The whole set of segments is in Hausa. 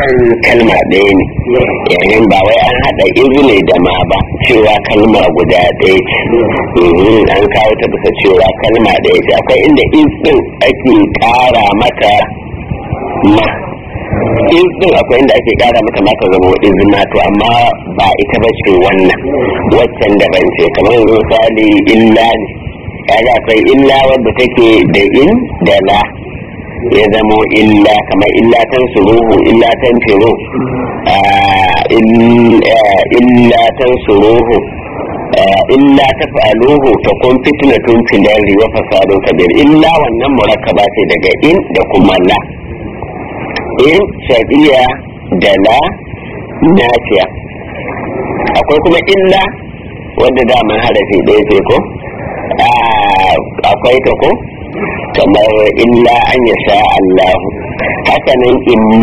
akan kalma ɗaya ne yayin ba wai an haɗa izu ne da ma ba cewa kalma guda ɗaya ce an kawo ta bisa cewa kalma ɗaya ce akwai inda izin ake ƙara mata ma izin akwai inda ake ƙara mata ma ka zama izina to amma ba ita ba ce wannan waccan daban ce kamar yanzu misali illa ne kaga akwai illa wadda take da in da la ya zamo illa kamar illa tan suruhu illa tan firu illa tan suruhu illa taf'aluhu takun fitnatun fil ardi wa fasadun kabir illa wannan murakkaba ce daga in da kuma la in shafiya da la nafiya akwai kuma illa wanda daman harafi ɗaya ce ko akwai ta ko kamar illa an ya sha Allahu hakanan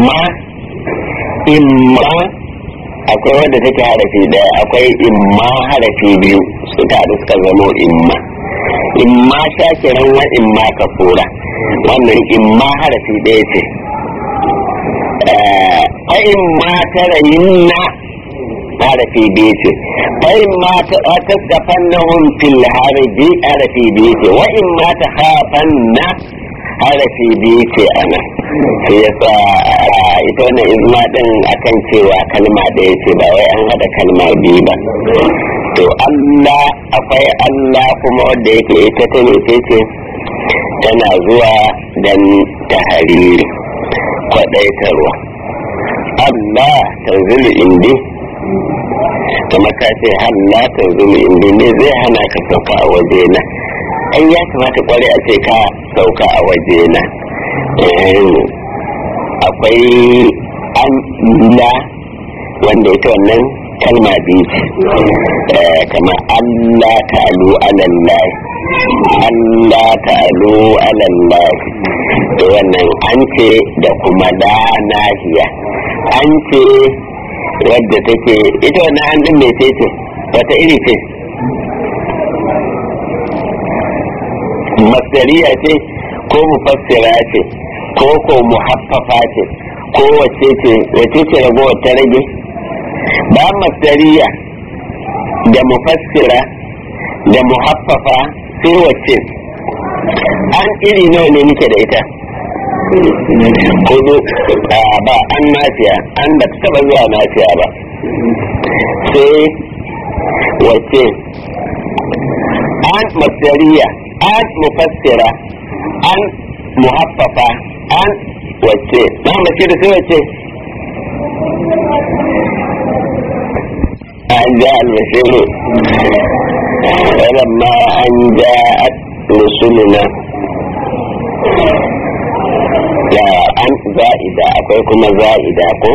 imma akwai wanda take harafi daya akwai imma harafi biyu su taru suka zamo imma shakiran wa imma kafura wannan imma harafi daya ce a imma tarayinna harafi biyu ce fa'in ma ta tafannahun fil harbi harafi biyu ce wa in ma ta hafanna harafi biyu ce ana sai ya sa ita wannan izma din akan cewa kalma ɗaya ce ba wai an haɗa kalma biyu ba to Allah akwai Allah kuma wanda yake ita ta ne ce tana zuwa dan tahariri kwaɗaitarwa Allah tanzilu indi kamar ka ce halla ta zumi inda ne zai hana ka sauka a waje na ai ya kamata kware a ce ka sauka a waje na akwai an la wanda ita wannan kalma biyu ce kamar Allah ta'alu alallahi Allah ta'alu alallahi da wannan an ce da kuma da nahiya an ce wadda take ita wannan an din mai ce wata iri ce masdariya ce ko mufassira ce ko muhaffafa ce ko wace ce ragowar ta rage ba masdariya da mufassira da muhaffafa sai wace an iri nawa ne nike da ita kudu ba an nafiya an da taba zuwa nafiya ba sai wace an masdariya an mufassira an muhaffafa an wace na mace da sai wace an ja al-mashiru ولما أن جاءت رسلنا da an za'ida akwai kuma za'ida ko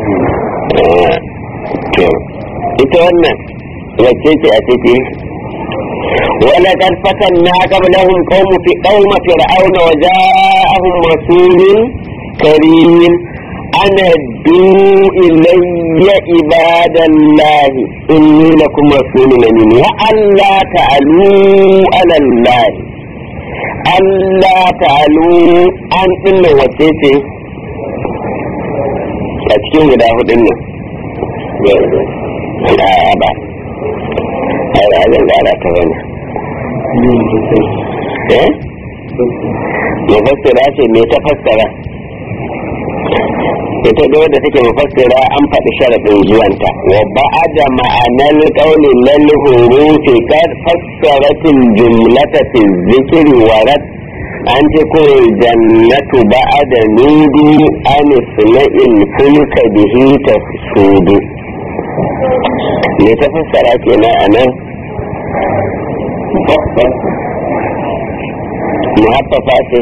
ita wannan wacce ce a ciki wala kad fatanna qablahum qaum fir'auna wa ja'ahum rasulun karim ana du ilayya ibadallahi inni lakum rasulun amin wa alla ta'alu ala allah Allah ta'alu an dinnan wace ce a cikin guda hudun nan ba a zan gara ta wani mafassira ce mai ta fassara ita da wadda take mafassira an faɗi sharaɗin zuwanta wa ba'ada ma'anar ƙaunin lal hurufi kad fassaratin jumlata fi zikri warat an ce ko jannatu ba'ada nudu an isma'il fulka bihi tafsudu me ta fassara kenan anan muhaffafa ce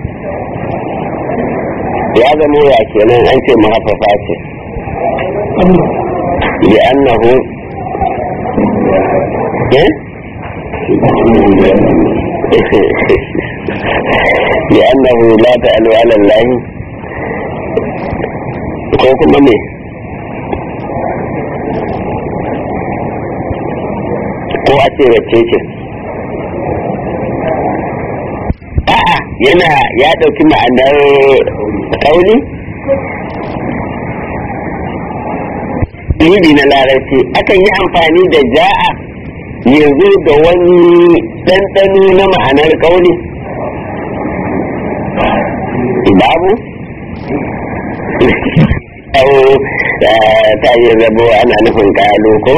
ya zama ya kenan an ce muhaffafa ce bi annahu لأنه لا تعلو على الله ko kuma ne ko a ce wacce ce a'a yana ya ɗauki ma'anar ƙauli usulubi na larabci akan yi amfani da ja'a yanzu da wani ɗanɗano na ma'anar ƙauli babu ta yi zabo ana nufin ƙalo ko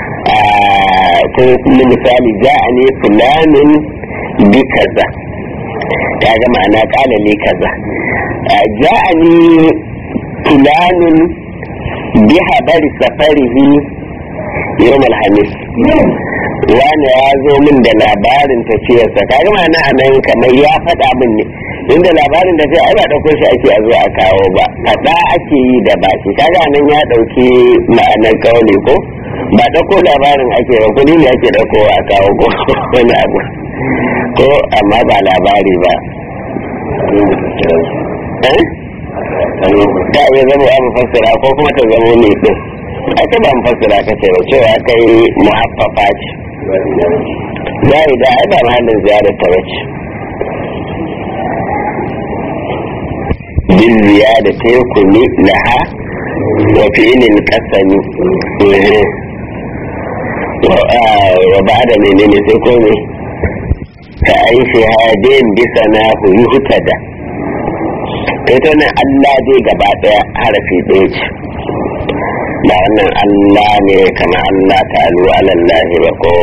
kuma misali ja'a ne fulanin bi kaza ta ga ma'ana ƙala ne kaza ja'a ne fulanin bi habari safarihi yau alhamis wani ya zo min da labarin tafiyarsa kaga ma'ana a nan kamar ya faɗa min ne inda labarin tafiya ai ba ɗauko shi ake a zo a kawo ba faɗa ake yi da baki kaga nan ya ɗauki ma'anar kauli ko ba ɗauko labarin ake ba kuɗi ne ake ɗauko a kawo ko wani abu ko amma ba labari ba ta bai zama abu fassara ko kuma ta zama mai ɗin aka ba fassara ka ce ba cewa kai muhaffafa ce za'ida ai ba mahallin ziyarar ta bace bin ziyada ta yi kuni laha wa fi'ilin kasani wa ba da menene sai ko ne ka aishi hadin bisa na huyi hutada ita nan Allah dai gaba daya harafi ɗaya ce ba wannan Allah ne kamar Allah ta'alu alallahi ba ko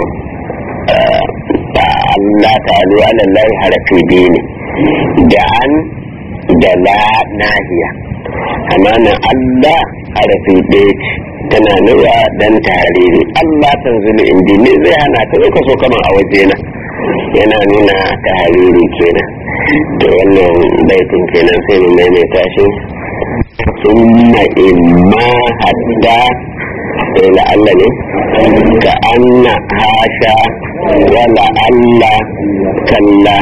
ba Allah ta'alu alallahi harafi biyu ne da an da la nahiya amma nan Allah harafi ɗaya ce tana nuna dan tariri Allah tanzilu indi ne zai hana ta zai kaso kamar a wajena yana nuna tahariri kenan da wannan baitin kenan sai mu maimaita shi ثم إما حتى لعل كأن هاشا ولعل كلا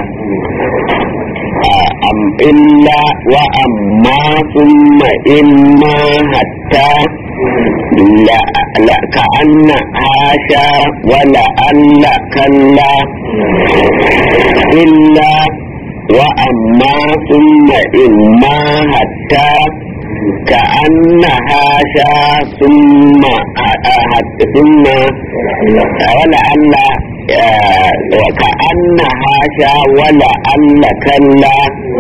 أم إلا وأما ثم إما حتى لا كأن هاشا ولعل كلا إلا وأما ثم إما حتى كأنها شاء ثم ولعل وكأنها شاء ولعل كلا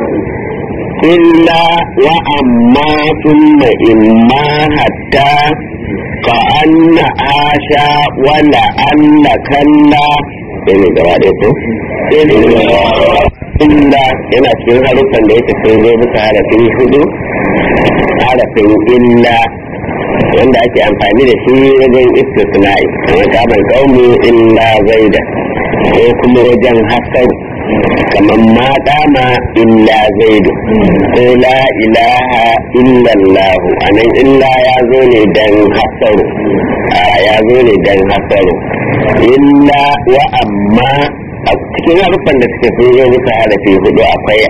إلا وأما ثم إما حتى كأنها شاء ولعل كلا illa yana cikin harufan da yake sun zo bisa harafin hudu harafin illa wanda ake amfani da shi wajen istisna'i kamar kamar kaumu illa zaida ko kuma wajen hasan kamar ma dama illa zaidu ko la ilaha illallahu anan illa ya zo ne dan hasaru ya zo ne dan hasaru illa wa amma a cikin harufan da suke sun zo bisa harafi hudu akwai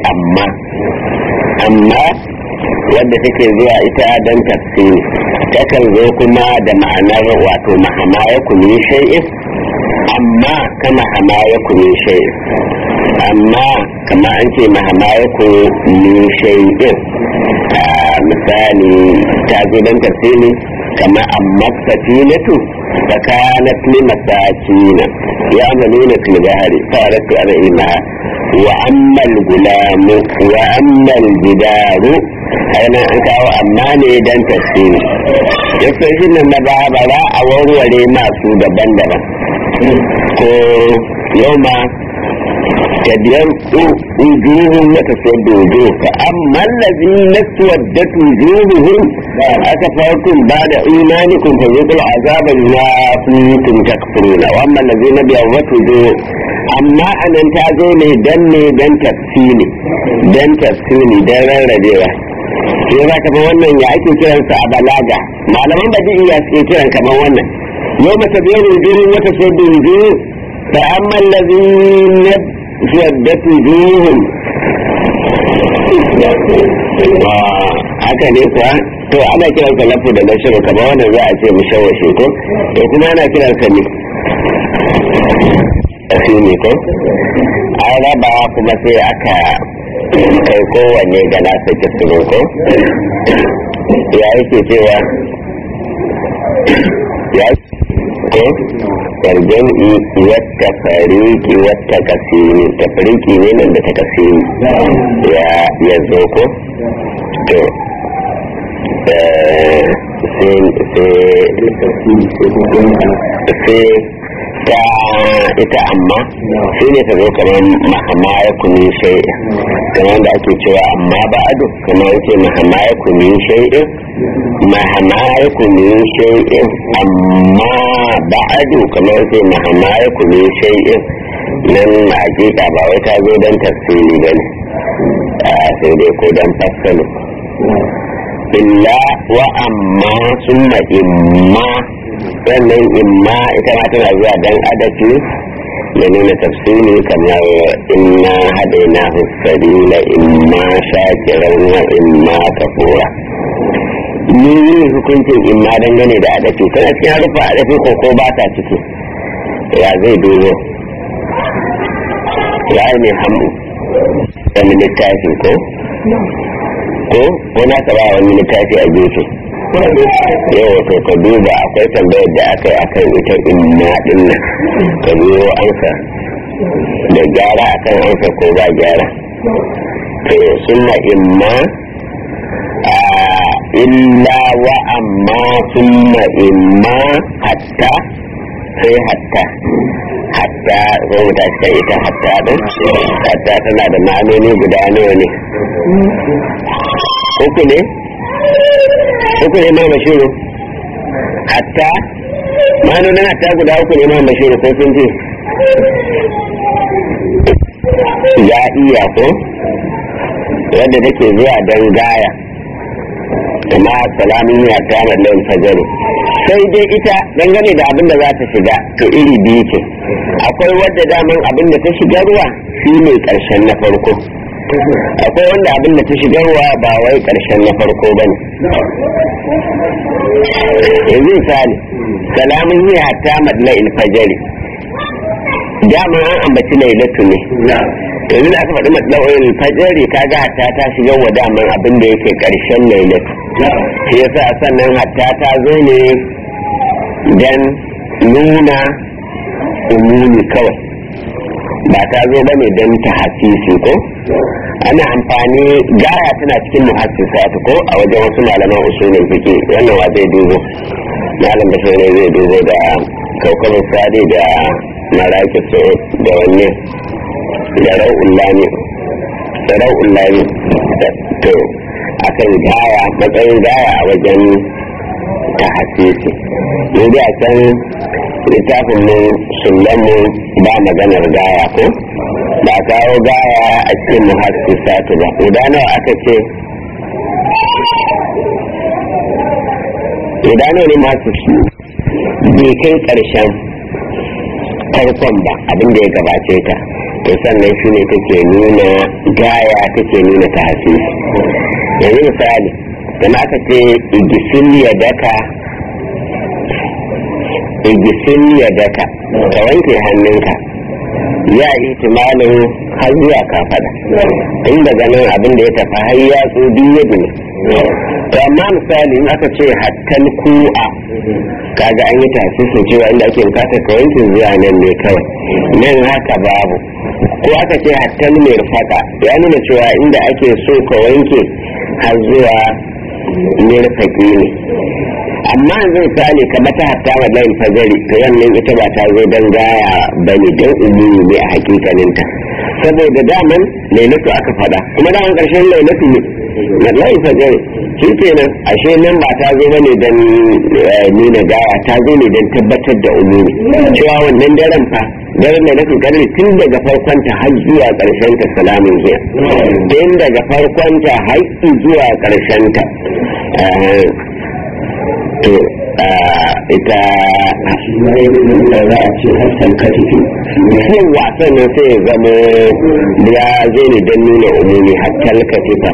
amma wadda take zuwa ita don tafsiri takan zo kuma da ma'anar wato mahama ya kuni shay'in amma kama hama ya kuni shay'in amma kama an ce mahama ya kuni shay'in misali ta zo don tafsiri kama amma safinatu فكانت لمساكين يعملون في البحر فأردت أن أعلمها وأما الغلام وأما الجدار أنا أنت وأما ليدن تفسير يفسر إن بابا أوروا لما سود بندرا يوم تبين وجوههم وتسود وجوه فأما الذين اسودت وجوههم أكفرتم بعد إيمانكم فذوقوا العذاب بما كنتم تكفرون وأما الذين ابيضت وجوههم أما أن تازو دن تفسيري دن رجوة sai za ka fi wannan ya ake kiransa a balaga malaman badi'iya suke kiran kamar wannan yau mata biyar wujurin wata sodin wujuhu fa amma allazina saddat wujuhum haka ne kuwa to ana kiransa lafu da nashiru kamar wannan za a ce mushawashe ko to kuma ana kiransa ne ne ko an raba kuma sai aka kai kowanne ga nasa kisirin ko ya yake cewa ya ko yarjani wata fariki wata kasini ta fariki ne nan da ta kasini ya zo ko to sai ta ita amma shi ne ta zo kamar mahama ya kuni shai'in kamar da ake cewa amma ba'adu kamar yake mahama ya kuni shai'in mahama ya kuni shai'in amma ba'adu kamar yake mahama ya kuni shai'in nan na hakika ba wai ta zo don tafsiri ba ne sai dai ko don fassalo illa wa amma summa imma sannan imma ita ma tana zuwa dan adafi da nuna tafsiri kamar inna hadaina sabila imma shakiran wa imma kafura ni hukuncin imma dangane da adafi tana cikin harufa adafi ko ba ta ciki ya zai dubo ya ne hamu da littafi ko na ka ba wani littafi a gefe yau to ka duba akwai tambayar da aka yi akan ita imma din nan ka biyo ansa da gyara akan ansa ko ba gyara to suna imma illa wa amma suna imma hatta sai hatta ko ta cikin ita hatta din hatta tana da ma'anoni guda nawa ne uku ne mai mashiru hatta ma'anonin hatta guda uku ne mai mashiru ko sun ce ya iya ko wadda take zuwa don gaya amma salamin ya ta mallan fajari sai dai ita dangane da abin da za ta shiga to iri biyu ce akwai wadda daman abin da ta shigarwa shi ne karshen na farko akwai wanda abin da ta shigarwa ba wai karshen na farko ba ne yanzu misali salamun ya ta madla ilfajari dama an ambaci lailatu ne yanzu da aka faɗi madla ilfajari kaga hatta ta shigarwa daman abin da yake karshen lailatu shi yasa sannan hatta ta zo ne dan nuna umumi kawai ba ta zo bane don ta hasisi ko ana amfani gaya tana cikin muhassisat ko a wajen wasu malaman usulin fiqh wannan wa zai dubo malam bashir ne zai dubo da kaukabar sadi da maraki da wanne da ra'ul lami to akan gaya matsayin gaya a wajen ta hasisi yanzu a can littafin mu sullamu ba maganar gaya ko ba kawo gaya a cikin muhassisatu ba guda nawa aka ce guda nawa ne muhassisi bai kai karshen farkon ba abinda ya gabace ta to sannan shi ne take nuna gaya take nuna ta hasisi yanzu misali da aka ce igisin ya daka ka wanke hannunka ya yi timalin har zuwa kafada tun daga nan abin da ya tafi har yatsu biyu ne to amma misali in aka ce hattal ku'a kaga an yi tasirin cewa inda ake bukata ka wanke zuwa nan ne kawai nan haka babu ko aka ce hattal mai rufaka ya nuna cewa inda ake so ka wanke har zuwa mirfaki ne amma zai sani ka mata hatta wa layin fajari to wannan ita ba ta zo don gaya ba ne don umumi ne a hakikaninta saboda daman lailatu aka fada kuma daman karshen lailatu ne na layin fajari shi kenan ashe nan ba ta zo bane don nuna gaya ta zo ne don tabbatar da umumi cewa wannan daren fa daren da nufin kadari tun daga farkon ta har zuwa karshen ta salamun hiya tun daga farkon ta har zuwa karshen ta to ita za a ce hassan katifi yin wasan nan sai ya zama ya zo ne don nuna umumi hattal katifa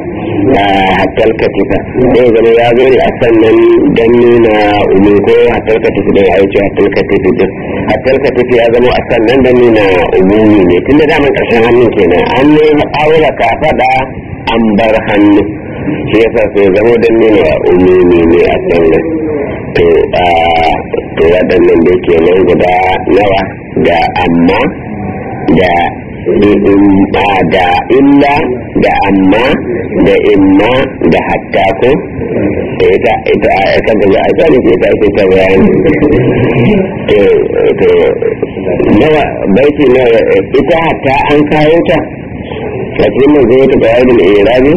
sai ya zama ya zo ne a sannan don nuna umumi ko hattal katifi da ya ce hattal katifi din hattal katifi ya zama a sannan don nuna umumi ne tun da daman karshen hannun kenan an ne aura ka faɗa an bar hannu shi yasa sai ya zama don nuna umumi ne a sannan to waɗannan da ke nan guda nawa da amma da da illa da amma da imma da hatta ko ita kan da za a tsari ke ta ake ta bayani to nawa baiti na ita hatta an kawo ta a cikin mai zai ta bayani da irabi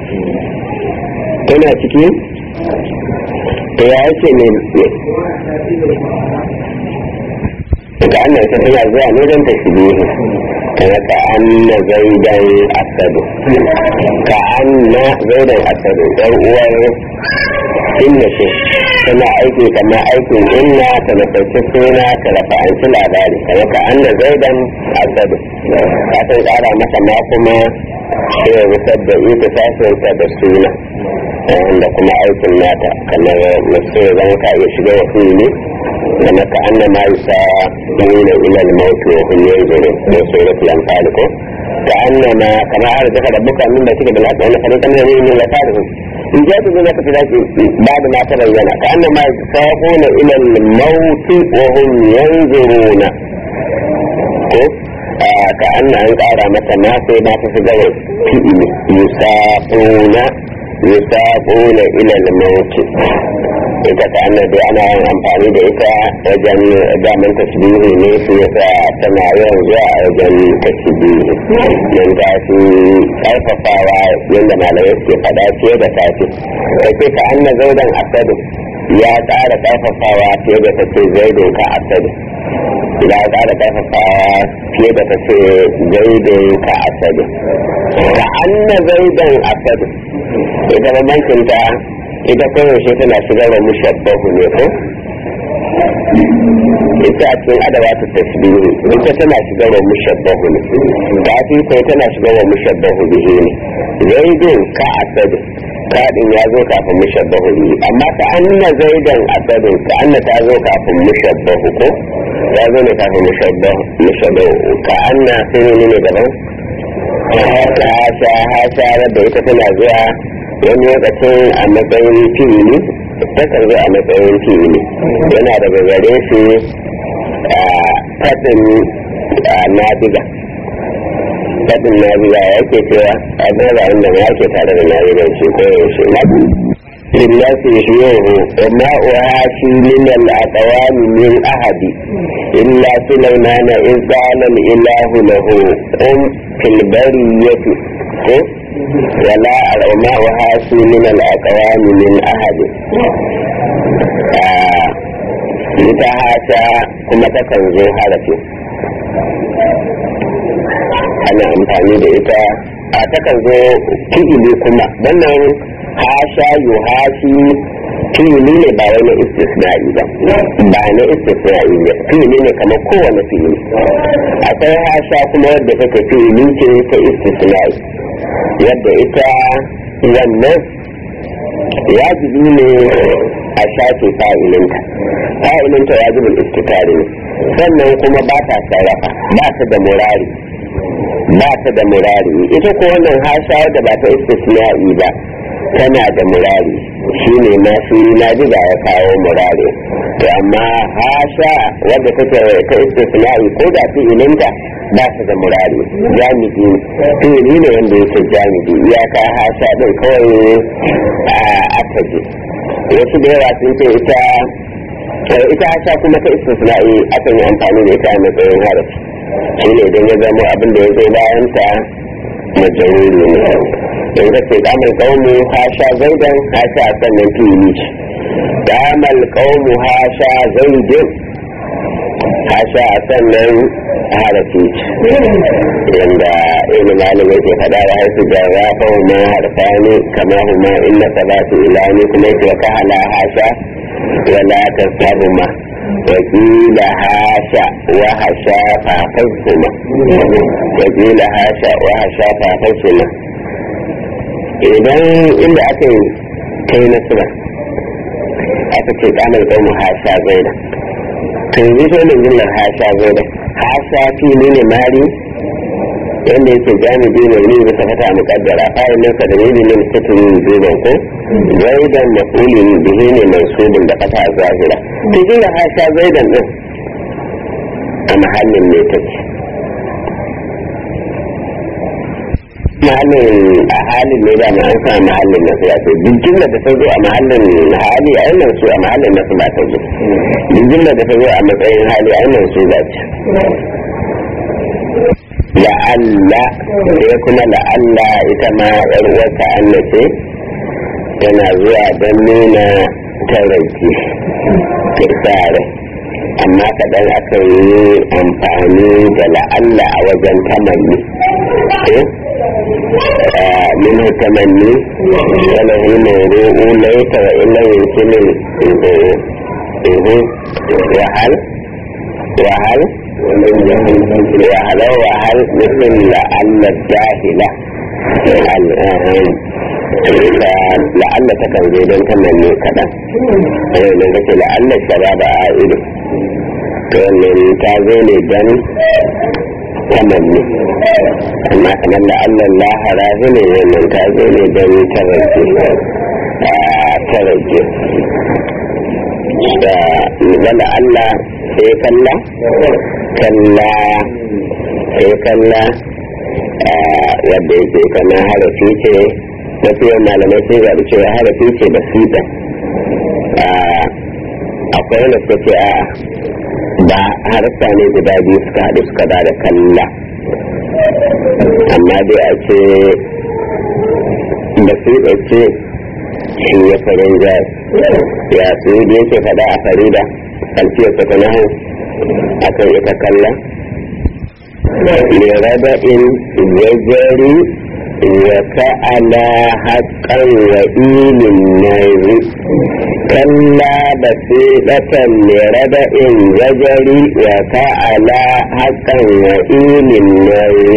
tana ciki to ya ake ne da an ta tana zuwa ne don ta shige kuma ka anna zaidan asadu ka anna zaidan asadu ɗan uwar inna ce tana aiki kamar aikin inna ta nufarci suna ta rafa'anci labari kuma ka anna zaidan asadu ka san ƙara masa ma kuma sai ya rusar da ita sasanta da suna da kuma aikin nata kamar masu zama ka iya shiga wa fili لما كأنما يساءون إلى الموت وهم ينظرون من سورة الأنفال كأنما كما عرض دخل ربك من بيتك بالحق وأن فريقا من الذين من لفارهم إن جاءت ذلك في ذلك بعد ما تبين كأنما يساءون إلى الموت وهم ينظرون كأن أن قارى مثلا ما تفجر يساقون إلى الموت ita ta annabi ana yin amfani da ita wajen daman tasbihi ne su yasa tana yawan zuwa a wajen tasbihi nan ta fi karfafawa yadda malamai suke fada fiye da safi sai ka anna zaidan asadu ya ƙara karfafawa fiye da ta ce zaidun ka asadu ya ƙara karfafawa fiye da ta ce zaidun ka asadu ka anna zaidan asadu ita bambancinta ita koyaushe tana shigar da mushabbahu ne ko ita a cikin adawa ta tasbihi ita tana shigar da mushabbahu ne ta fi ko tana shigar da mushabbahu bihi ne zaidun ka asadu kadin ya zo kafin mushabbahu bihi amma ta anna zaidan asadu ka anna ta zo kafin mushabbahu ko ta zo ne kafin mushabbahu ka anna sai ne daban hasha wadda ita tana zuwa wani lokacin a matsayin fili ta karbi a matsayin fili yana daga gare shi a fadin nabiga ya ke cewa a zara inda ma yake tare da nabiga shi ko yaushe lillahi shiyohu amma uhashi min al-aqwam min ahadi illa sulaymana in qala al-ilahu lahu fil bariyati ولا العلماء هاشي من الأقوام من أحد ita hata kuma takan zo harafi ana amfani da ita a takan zo fi'ili kuma wannan hasha yuhashi fi'ili ne ba wani istisna'i ba na istisna'i ne fi'ili ne kamar kowane fi'ili akwai hasha kuma wadda take fi'ili ce ta istisna'i yadda ita wannan wajibi ne a shafe fa'ilinta wajibin istikari ne sannan kuma ba ta sarrafa ba ta da murari ita ko wannan hasha wadda ba ta istisna'i ba tana da murari shi ne ma shi na jiga ya kawo murari to amma hasha wadda take ta istisna'i ko da fi'ilinta ba su da murari jami'i fi'ili ne wanda yake jami'i iyaka hasha din kawai aka je wasu da yawa sun ce ita hasha kuma ta istisna'i akan yi amfani da ita a matsayin harafi shi ne idan ya zama abin da ya zo bayan ta majaruri ne in ka ce kamar kaunu hasha zaidan hasha sannan fi'ili ce kamar kaunu hasha zaidin hasha sannan harafi yanda ilmi malam yake faɗa wa haifu da ya fahu ma harfa ne kama huma inna salatu ilani kuma yake wa kahala hasha wala ta sabu ma wakila hasha wa hasha fafasuma wakila hasha wa hasha fafasuma idan inda aka yi kai nasira aka ce kamar kaunu hasha zaida to yanzu sai da jillar hasha zo da hasha fili ne mari wanda yake jami'i ne ne bisa fata muqaddara fa'il nan sa da ne ne mutum zuban ko zaidan maf'ulun bihi ne mansubun da fata zahira to jira hasha zaidan din a mahallin ne take mahallin a halin ne da an sa mahallin nasu ya ce duk jumla da ta zo a mahallin hali a yannan su a mahallin nasu ba ta zo duk jumla da ta zo a matsayin hali a yannan su ba ce la'alla sai kuma la'alla ita ma yar wata annace tana zuwa don nuna tarauki tsare amma kaɗan aka yi amfani da la'alla a wajen tamanni min tamanni wala hu mawru'u laysa wa illa yumkinu wahal مثل لعل الجاهلة لعل تكن زيدان تمني كذا لعل الشباب عائد ومن تازين جن تمني أما كمان لعل الله راهن ومن تازين جن ترجي ولعل sai kalla yadda yake kama harafi ce wasu yau malamai sai zaɓi cewa harafi ce da sita akwai wanda suka ce a ba harfa ne guda biyu suka haɗu suka ba da kalla amma dai a ce da sita ce shi ya farin jari ya su da yake faɗa a farida alfiyarsa ta nahu akan ita kalla lirada'in zajari wa ta'ala haƙƙan wa ilin nari kalla da fiɗatan lirada'in zajari wa ta'ala haƙƙan wa ilin nari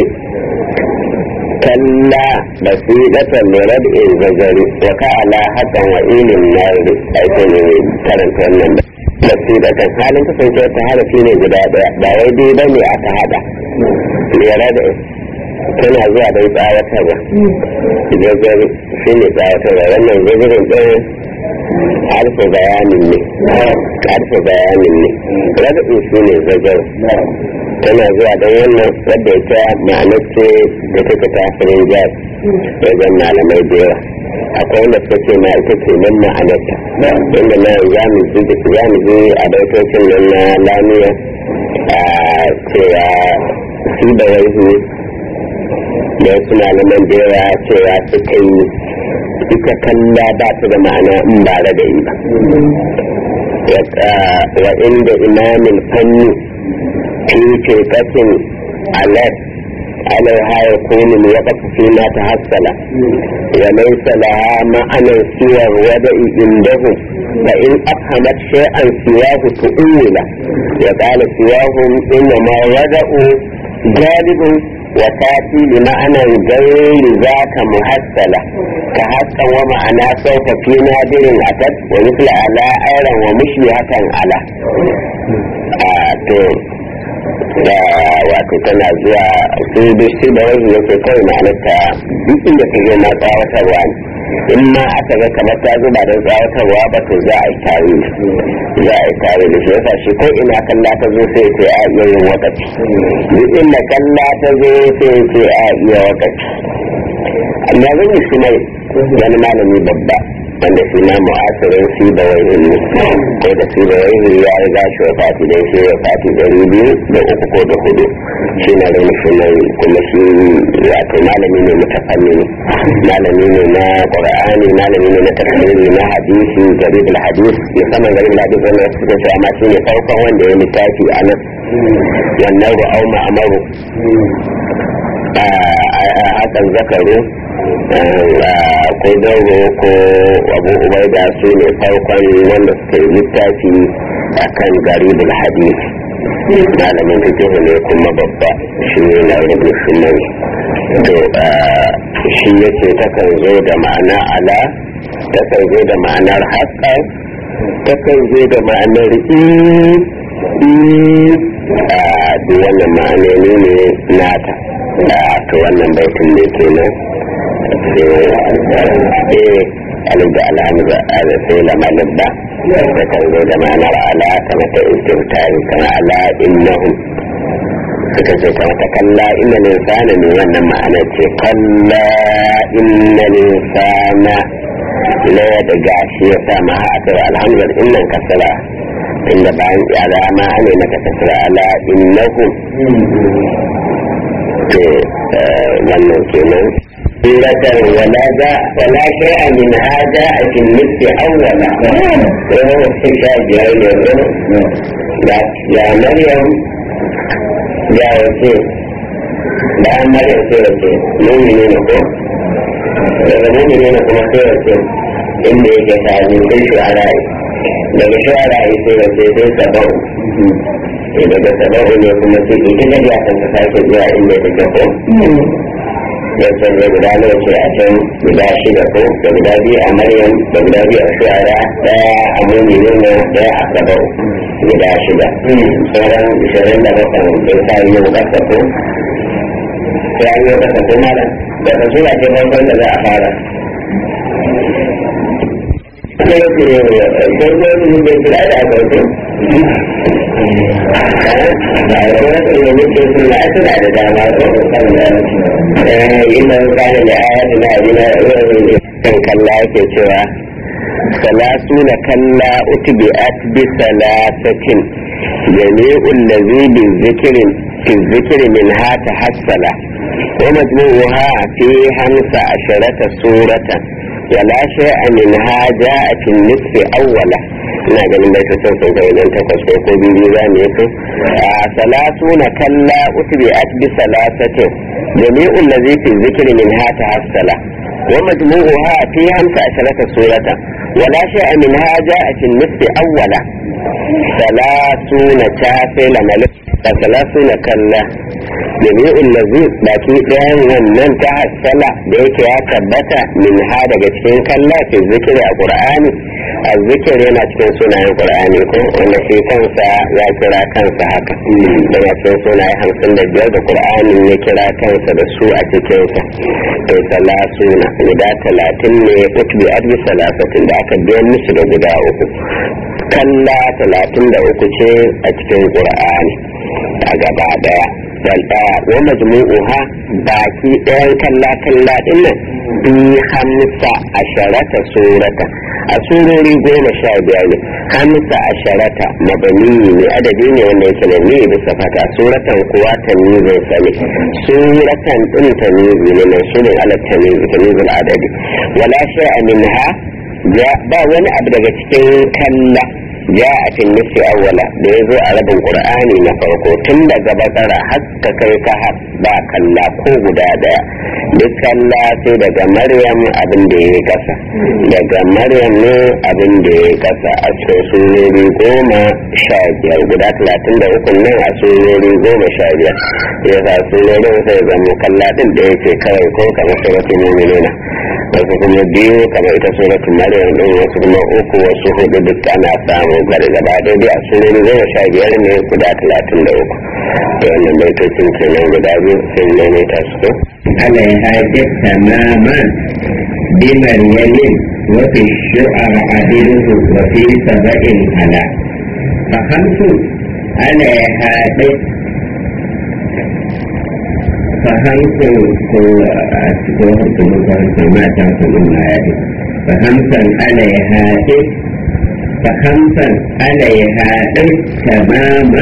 kalla da fiɗatan lirada'in zajari wa ta'ala haƙƙan wa ilin nari aikin ne karanta wannan da da kan halin kasance ta harafi ne guda daya ba wai dai ba ne aka hada lera da tana zuwa don tsawatarwa zazzar shi ne tsawatarwa wannan zazzarin ɗin harfa bayanin ne rada'in shi ne zazzar tana zuwa don wannan wadda ita ma'anar ce da take tasirin jaz wajen malamai da yawa akwai wanda suka ce ma ita ce nan ma'anarta inda na za mu ji a baitocin nan na lamiya a cewa su da waihu da wasu malaman da yawa cewa suka yi ita kalla ba ta da ma'ana in ba da yi ba wa inda imamin fanni fi firkatin alat عليها يكون الوقت فيما تحصل وليس لها معنى سوى الوضع عندهم فإن أفهمت شيئا سواه تؤول وقال سواهم إنما وضعوا جالب وتأتي بمعنى غير ذاك محصلة كحقا ومعنى سوف في نادر أتت ومثل على أيضا ومشبهة على wato tana zuwa su da wani yake kawai ma'anarta duk inda ta zo na tsawatarwa ne in ma aka ga kamar ta zuba don tsawatarwa ba to za a yi tare da shi yasa shi ko ina kalla ta zo sai ce a iya yin wakaci duk inda kalla ta zo sai ce a iya wakaci amma zan yi shi mai wani malami babba wanda shi na mu'asirin shi da wani ne ko da shi da wani ya riga shi wa fati don shi wa fati 203 ko da 4 shi na rin shi mai kuma shi wato malami ne mutafanni malami ne na qur'ani malami ne na tafsiri na hadisi garibul hadis musamman garibul hadis wanda suka ce amma shi ne farkon wanda ya littafi a nan wannan ru'au ma'amaru hakan zakaru ko dauro ko abu ubaida su ne farkon wanda suka yi littafi a kan garibul hadis malamin fikihu ne kuma babba shi ne na rubutu mai to shi yake takan zo da ma'ana ala takan zo da ma'anar haƙƙa takan zo da ma'anar a duk wannan ma'anoni ne nata to wannan baitin ne kenan sai alif da alhamza sai lamalin ba da kan zo da ma'anar ala kama ta istirtari kama ala innahum suka ce kama ta kalla inna linsana ne wannan ma'ana ce kalla inna linsana la da gashi ya sa ma aka yi alhamdulillah innan kasara inda bayan yara ma ne maka kasara ala innahum to wannan kenan suratar wala shay'a min hada fi nisfi awwala sai sha biyar yanzu ya maryam ya wace bayan maryam sai wace mumini ne ko daga mumini ne kuma sai wace inda yake tare sai shu'ara'i daga shu'ara'i sai wace sai sabau daga sabau ne kuma sai ita da ya san ta sake zuwa inda take ko yanzu ne guda nawa ce a can guda shida ko da guda biyu a maryam da guda biyu a shu'ara daya a mumini ne daya a sabau guda shida sauran 27 sai sa yi yau kasa ko sai an yi yau kasa ko malam da ta suna ce farkon da za a fara sai ce sai ko yi da kira da aka wato ba a yi wata yi muke suna suna da dama ko inda mutane da ayatu na abin kan kalla yake cewa salasuna kalla utbi'at bi salasatin jami'ul ladhi bi zikri min hata hasala wa majmu'uha fi 15 suratan wala shay'a minha ja'a fi nisfi awwala ina ganin bai ta sun kai wajen takwas ko biyu za mu yi su salasuna kalla utbi'at bi salasatin jami'ul ladhi fi zikri min hata hasala ومجموعها في 15 سورة ولا شيء منها جاء في النصف أولا 30 تافل ملك 30 كلا جميع الذي باقي دين من تحصل بيك يا كبتا من هذا جتين كلا في الذكر القرآن الذكر هنا cikin sunayen Qur'ani ko wanda shi kansa ya kira kansa haka daga cikin sunaye 55 da Qur'ani ya kira kansa da su a cikin sa to salasuna guda 30 ne utbi arbi salasatin da aka biyan musu da guda uku kalla 33 ce a cikin Qur'ani a gaba daya wa majmu'uha baki ɗayan kalla din nan bi 15 surata a surori 15 ne 15 mabani ne adadi ne wanda yake da ne bisa fata suratan kuwa tamizin sani suratan din tamizi ne mai shirin ala tamizin adadi wala shay'a minha ba wani abu daga cikin kalla ja a cikin nufi awwala da ya zo a rabin qur'ani na farko tun daga bakara har ta kai ka ba kalla ko guda daya duk kalla sai daga maryam abin da ya kasa daga maryam ne abin da ya kasa a cikin surori 15 guda 33 nan a surori 15 ya sa surorin sai zama kalla din da yake kawai ko kamar suratul mu'minuna wasu kuma biyu kamar ita suratul maryam din wasu kuma uku wasu hudu duk ana samu gari gaba daidai a surori 15 ne guda 33 to wannan baitocin kenan guda biyu sun maimaita su عليها تماما بمريم وفي الشعر عدله وفي سبع على فخمس عليها فخمسا عليها فخمسا عليها تماما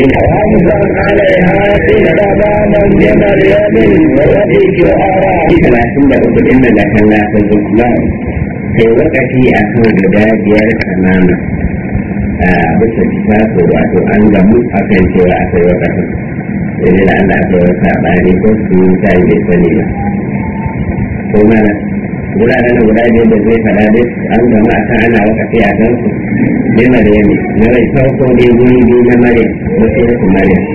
بمريم وفي شعراء ثلاثين دقيقة إن لك لا تزكلا في وقتي أكون جداجير تماما bisa kitabu wato an gamu akan cewa akwai wakati sai da Allah akwai wata sabani ko su sai bai sani ba ko mana wuraren guda biyar da zai fada dai an gama akan ana wakati a kan su dai Maryam na rai farko dai guri biyu na Maryam ko sai su Maryam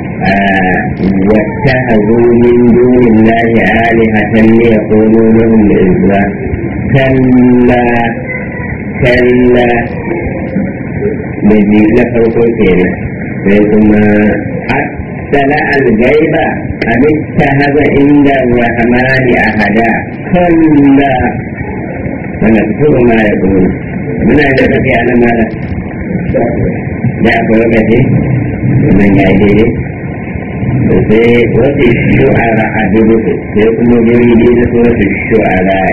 واتخذوا من دون الله آلهة ليكونوا لهم عزا كلا كلا الذي لا فرق بينه بينهما اطلع الغيب أم اتخذ عند الرحمن أحدا كلا ونكتب ما يقول من أين في أنا ماذا؟ لا أقول لك من يعيده sai wasu shu'ara a dubu sai kuma guridi na wasu shu'ara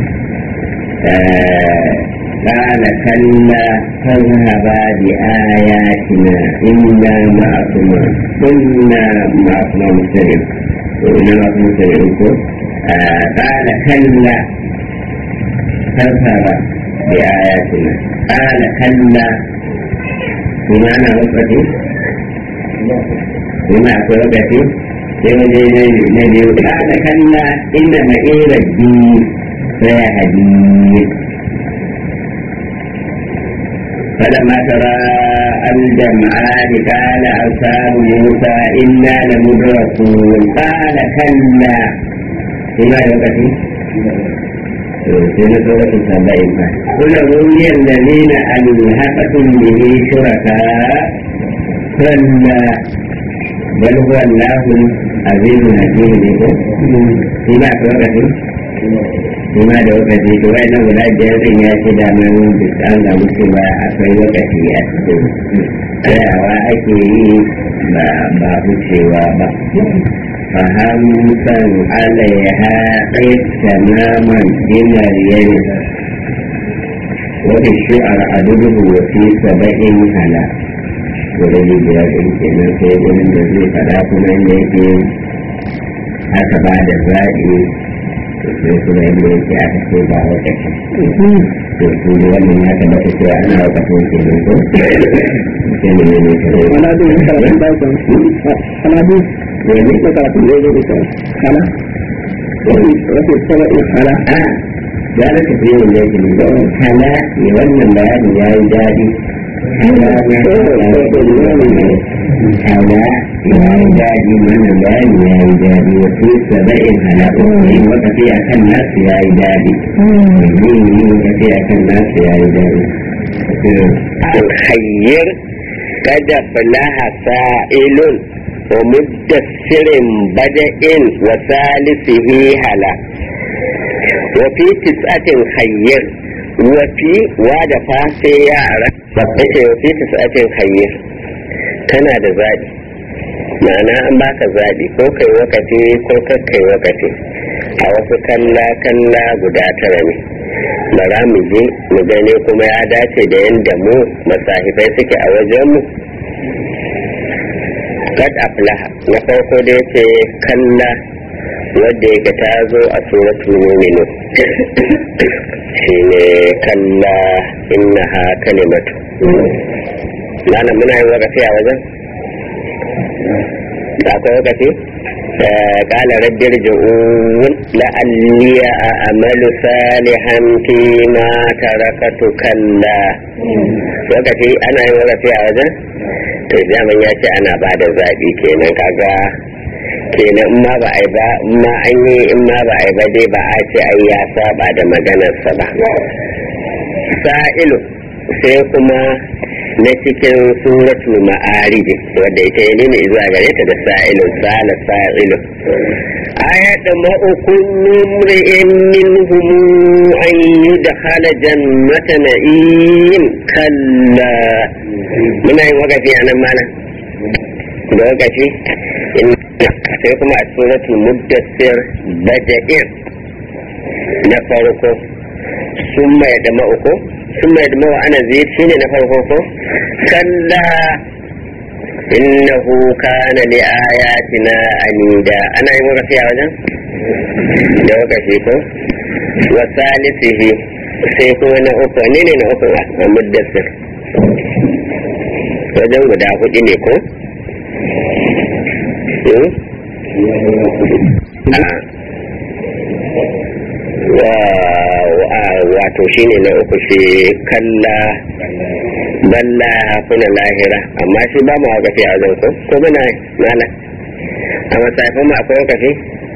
قال كلا فاذهبا بآياتنا إنا معكما كنا معكما مستمعين وإنا معكم مستمعين قال كلا فاذهبا بآياتنا قال كلا بمعنى وقتي بما أقول وقتي نبي قال كلا إن معي ربي سيهدين فلما ترى الجمعان قال أصحاب موسى إنا لمدركون قال كلا بما وقتي سنة سورة السبعين قل رؤي الذين ألحقتم به شركاء كلا بل هو الله العزيز الحكيم فيما وقتي فيما وقتي وإنه لا جاز يأتي من بسان لمسوا أكوي وقتي أسدو tsayawa ake yi ba wucewa ba fahimtar alaiha tamaman dinar yana wata shi'ar adudu wasu saba'in hala wadda biyar ɗin kenan sai wurin da zai faɗa kuma inda yake aka ba da zaɓi sai kuma inda yake aka ce ba wakaci to su ne wannan ya tabbata cewa ana wakacin kenan ko sai ne ne kare wala duk karatun ba ku ana duk wani ko karatun da yake da kana wato saba'in hala ya da tafi yin da yake da hala ne wannan bayani ya yi daɗi hala ya yi daɗi wannan bayani ya yi daɗi wasu saba'in hala yin wakafi a kan nasu ya yi daɗi yin wakafi a kan nasu ya yi daɗi الخير قد أفلح سائل ومدثر بدء وثالثه هلا وفي تسعة خير وفي ودفع سيارة وفي تسعة خير كان هذا زادي ma'ana an baka zaɓi ko kai wakati ko kai wakati a wasu kalla guda tara ne bara mu je mu gane kuma ya dace da yadda mu masahifai suke a wajenmu kad aflaha na farko da yake kalla wadda yake ta zo a suratul mu'minun shine kalla innaha kalimatu mana muna yin wakafi a wajen da akwai wakafi قال رب ارجعون لعلي أعمل صالحا فيما تركت كلا lokaci ana yin wakafi a wajen to zaman ya ce ana ba da zaɓi kenan kaga kenan in ma ba a yi ba in ma an yi in ma ba a yi ba dai ba a ce ai ya saba da maganarsa ba sa'ilu sai kuma na cikin suratul ma'arij wadda ita yi nuna zuwa gare ta da sa'ilun sala sa'ilun ayat ma'ukun mri'in minhum an yudkhala jannata na'im kalla muna yin wakafi a nan mana da wakafi sai kuma a suratul muddassir bada'in na farko sun mai da ma'uku sun mai da mawa ana zai shi ne na farko ko kalla innahu kana li ayatina anida ana yin wakafi a wajen da wakafi ko wa salisihi sai kuma na uku ne na uku a muddassir wajen guda hudu ne ko wato shine na uku shi kalla balla kuna lahira amma shi ba mu wakafi a wajen ko muna mala a matsayafin mu akwai wakafi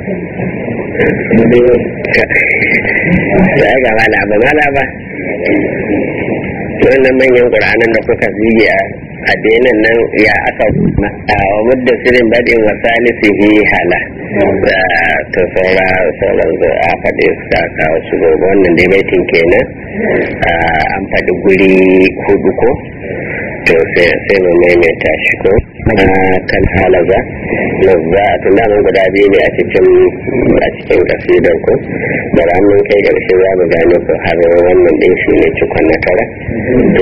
ya ga mala ba wannan manyan ƙur'anin da kuka zigiya a benin nan ya aka wa mudda sirin badin wa salisihi hala ta sauran a faɗi suka kawo su gobe wannan dai baitin kenan an faɗi guri hudu ko to sai mu maimaita shi ko kan halaza lazza a tunanin guda biyu ne a cikin kasidar ko da ranar kai ƙarshe za mu gane ko har wannan ɗin shi ne cikon na tara to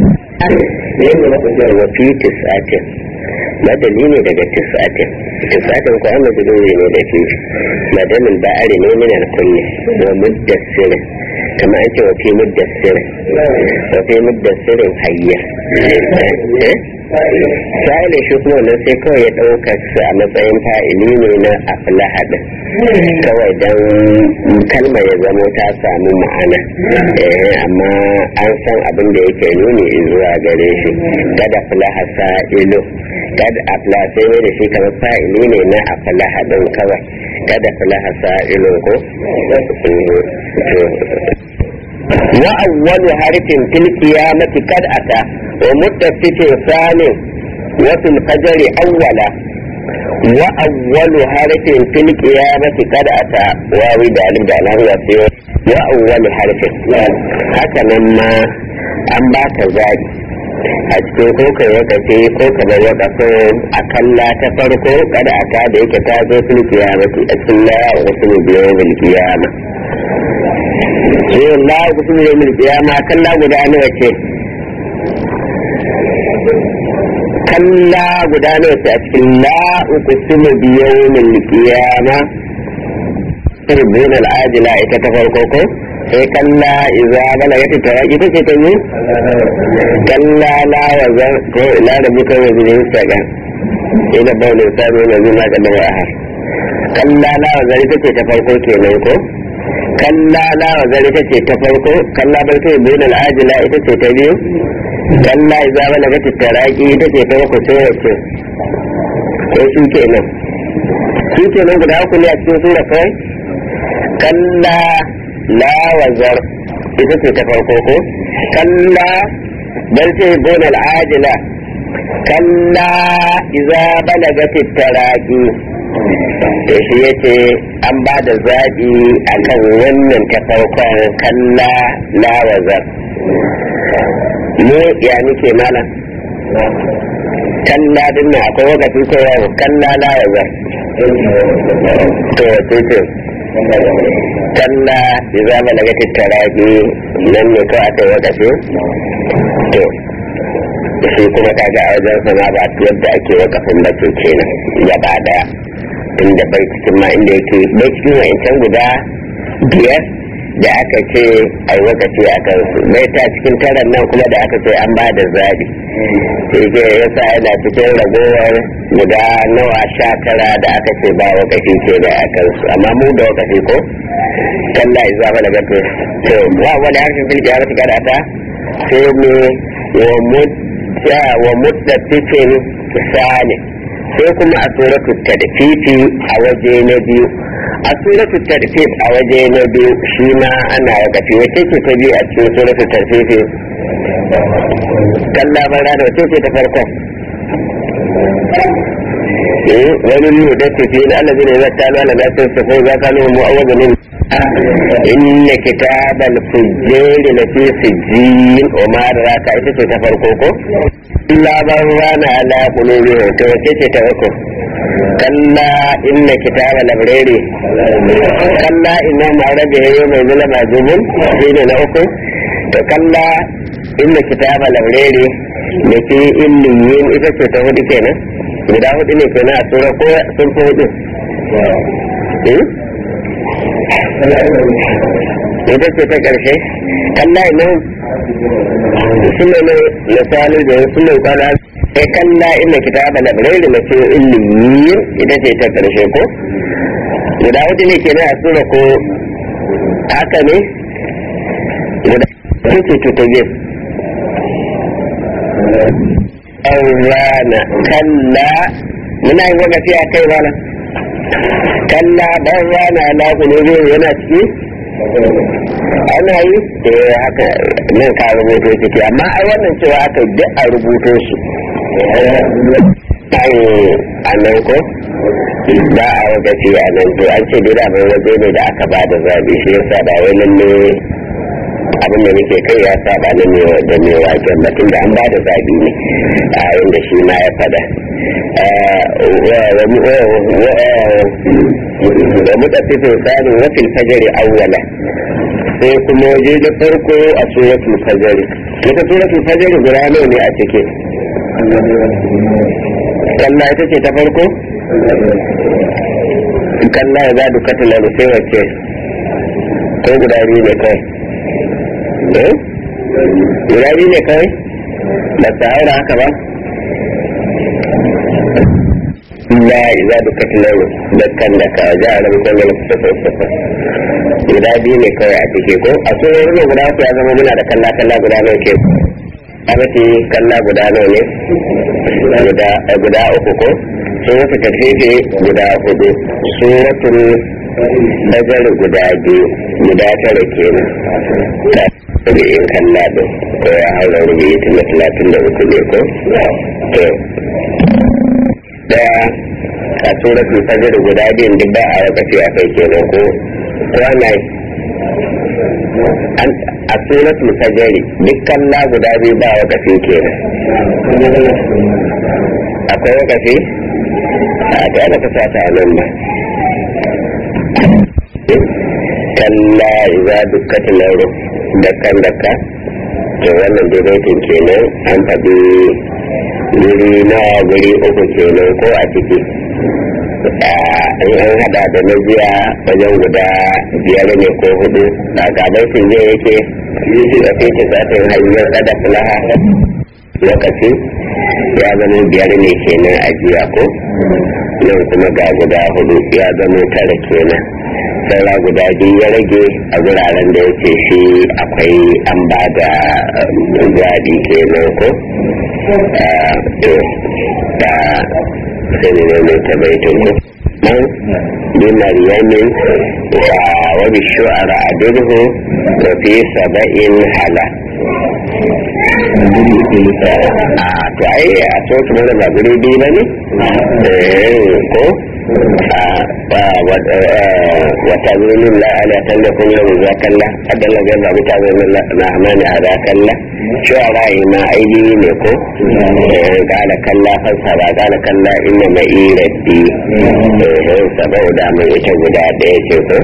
wa fi tis'atin madali ne daga tis'atin ko an madali ne da fi madalin ba'ari ne min al-kulli wa muddassirin kama ake wa fi muddassirin hayya fa'ilin shi kuma nan sai kawai ya ɗauka su a matsayin fa'ili ne na aflaha din kawai don kalmar ya zamo ta samu ma'ana amma an san abin da yake nuni zuwa gare shi kada aflaha sa'ilu kada aflaha sai ne da shi kamar fa'ili ne na aflaha din kawai kada aflaha sa'ilu ko وأول حرف في القيامة قد أتى ومتصف ثاني وفي القدر أولا وأول حرف في القيامة قد أتى واوي دالب دانا وأول حرف هكذا ما أنبات ذلك a cikin ko kai wakafi ko kamar wakafin akalla ta farko kada aka da yake ta zo fil kiyamati a cikin la wasu biyo bil kiyama sai la wasu biyo bil kiyama kalla guda nawa ce kalla guda nawa ce a cikin la uqsimu bi yawmil qiyama turbin al-ajila ita ta farko ko sai kalla iza balagat taraqi take ta yi kalla la wazan ko ila da muka wazin saga ila bawle sabu na zuma ga da har kalla la wazan take ta farko kenan ko kalla la wazan take ta farko kalla bar sai bayin al-ajila ita ce ta biyu kalla iza balagat taraqi ita ce ta farko sai wace ko shi kenan guda uku ne a cikin sura kai kalla la wazar ita ce ta farko ko kalla bal sai bona al'ajila kalla idza balagat taraqi da shi yace an ba da zaɓi akan wannan ta farkon kalla la wazar mu ya nake malam kalla din nan akwai wakati ko yawo kalla la wazar to ce kalla idza balagat taraqi nan ne ko aka wada shi to shi kuma kaga a wajen sana ba yadda ake wakafin ba ke kenan gaba daya inda bai cikin ma inda yake bai cikin wa'ancan guda biyar da aka ce ai wakafi a kansu bai ta cikin taran nan kuma da aka ce an ba da zabi sai ke yasa yana cikin ragowar guda nawa 19 da aka ce ba wakafi ke da a kansu amma mu da wakafi ko kalla iza ba daga to wa wani harshen filki ya rasa gada ta sai mu wa muddatifin sani sai kuma a suratul tadfifi a waje na biyu a suratul tadfif a waje na biyu shi ma ana wakafi wace ce ta biyu a cikin suratul tadfifi kalla bara da wace ce ta farkon wani ne da tafi da Allah zai zata lana da sai sai za ka nuna mu'awwazin inna kitabal fujjar lafi sijjin umar raka ita ce ta farko ko labar rana ala qulubi to wace ce ta farko kalla inna kitaba labrari kalla inna ma'arabi mai zulama zubun shi ne na uku to kalla inna kitaba labrari da ke illiyin ita ce ta hudu kenan guda hudu ne kenan a tsura ko sun fi hudu ita ce ta karshe kalla inna suna ne misalin da suna kwana sai kalla inna kitaba labrari da ke illiyin ita ce ta karshe ko guda hudu ne kenan a tsura ko haka ne guda ce ta biyu rana kalla muna yin wakafi a kai rana kalla ban rana na kulobe yana ciki ana yi haka nan ka rubuto ciki amma ai wannan cewa aka duk a rubuto su a nan ko ba a wakafi a nan to an ce dai abin waje ne da aka ba da zaɓi shi yasa ba wai lalle abin da nake kai ya saba na da mai waken batun da an ba da zaɓi ne a inda shi ma ya fada da mutaffifin tsarin wafin fajari awwala sai kuma waje da farko a suratul fajari ita suratul fajari guda nawa ne a ciki kalla ita ce ta farko kalla ya zaɗu katalar sai wacce ko guda biyu ne kawai guda biyu ne kawai ba ta haura haka ba la iza duka tilawo da kan da ka ja a rabu kwanan safa guda biyu ne kawai a cike ko a tsoron ne guda ku ya zama muna da kalla guda nawa ke a mace kalla guda nawa ne guda uku ko sun wasu tafiye guda hudu suratul bajar guda biyu guda tara kenan rubi'in kalla din ko ya haura rubi'in na 33 ne ko to daya a suratul fajr guda biyun duk ba a wakafi a kai kenan ko wannan a suratul fajr duk kalla guda biyu ba a wakafi kenan akwai wakafi a ta yana ka sata a nan ba kalla iza dukkatin lauro dakan daka to wannan daidaitin kenan an faɗi guri uku kenan ko a ciki an hada da na biya wajen guda biyar ne ko hudu a gabaitin zai yake da fice zafin hanyar kada fulaha lokaci ya zama biyar ne kenan a jiya ko nan kuma ga guda hudu ya zama tare kenan saura guda biyu ya rage a wuraren da yake shi akwai an ba da zaɓi kenan ko to da sai ne mai tabaitin ko man bi maryamin wa bi shu'ara adurhu wa fi saba'in hala to ai a so kuma da ba guri biyu ba ne ko wata zunin la'ala talla kun yau za kalla adalla ga zabi ta zunin rahmani a za kalla shu'ara ma aini ne ko kala kalla fassara kala kalla inna mai rabbi saboda mai ita guda ɗaya ce ko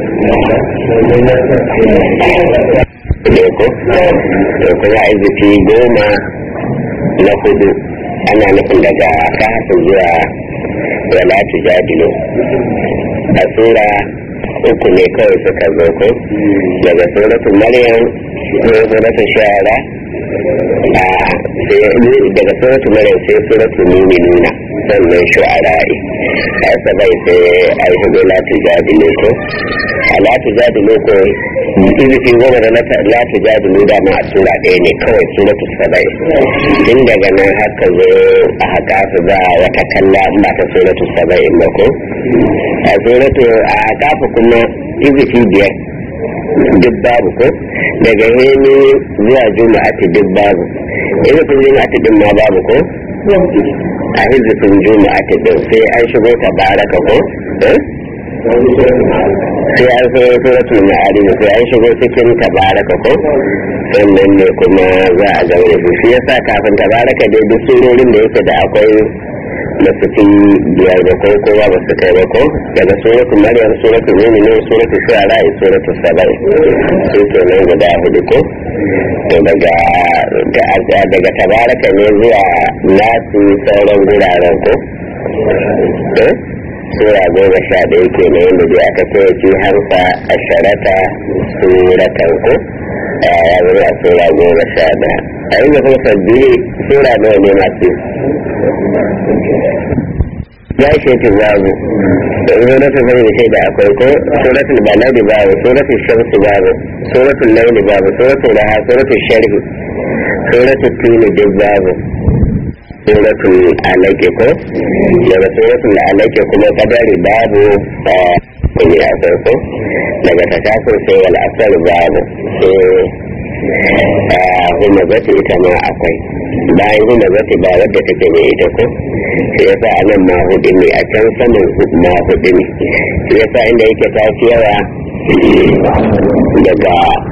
ne ko to kuma izifi 10 na hudu ana nufin daga kafin zuwa wala tujadilu a sura uku ne kawai suka zo ko daga suratul maryam suratul shara daga suratul maryam sai suratul mu'minuna sannan shu'ara'i ai sabai sai ai hudu la tujadilu ko la tujadilu ko izifin goma da la tujadilu da ma a sura ɗaya ne kawai suratul sabai tun daga nan haka zo a haka su ba wata kalla ba ta suratul sabai ba ko a suratul a haka kuma izifi 5 duk babu ko daga hemi zuwa juma'ati duk babu izifin juma'ati din ma babu ko a hizifin juma'ati din sai an shigo ta baraka ko sai an sai suratul ma'arij sai an shigo cikin tabaraka ko sannan ne kuma za a gaure su shi yasa kafin tabaraka dai duk surorin da yake da akwai masu fi 5 da ko kowa ba su kai ba ko daga suratul maryam suratul mu'minun suratul shu'ara suratul sabai sai kenan guda hudu ko to daga tabaraka ne zuwa nasu sauran guraren ko sura 11 ke ne yadda dai aka koya ci harfa a sharata suratan ko ya zama a sura 11 a inda kuma sabbi sura nawa ne masu ya ce ta babu da suratul zai da shaida akwai ko suratul baladi babu suratul shamsu babu suratul laili babu suratul raha suratul sharhi suratul tuni duk babu suratul alake ko daga suratul alake kuma kadari babu sukuni a farko daga takasur sai wal asar babu sai hunazati ita ma akwai bayan hunazati ba wadda take mai ita ko sai yasa a nan ma hudu ne a can saman ma hudu ne sai yasa inda yake tafi yawa daga